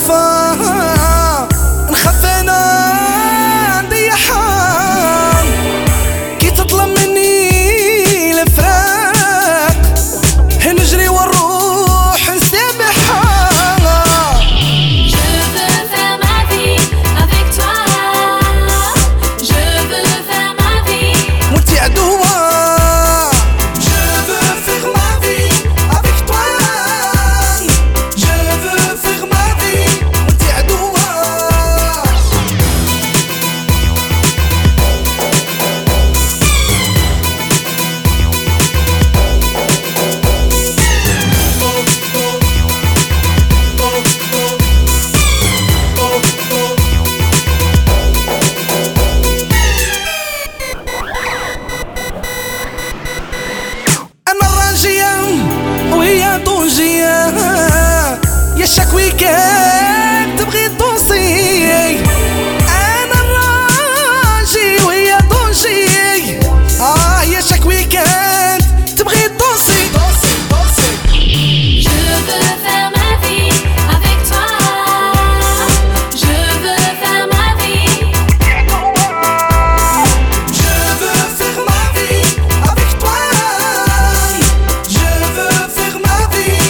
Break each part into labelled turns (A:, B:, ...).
A: نخافها نخاف انا نديحها كي تطلب مني الفراق نجري والروح نسامحها. وهي طونجية يا شاك ويكاند تبغي تدوسي. أنا الراجي وهي طونجي يا شاك ويكاند تبغي تدوسي.
B: Je veux faire ma vie avec toi. Je veux faire ma vie.
A: Je veux faire ma vie avec toi. Je veux faire ma vie.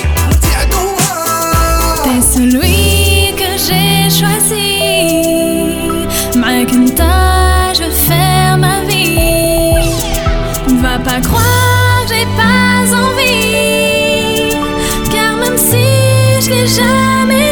B: T'es celui que j'ai choisi. معاك انت je veux faire ma vie. Ne va pas croire que j'ai pas envie, car même si je l'ai jamais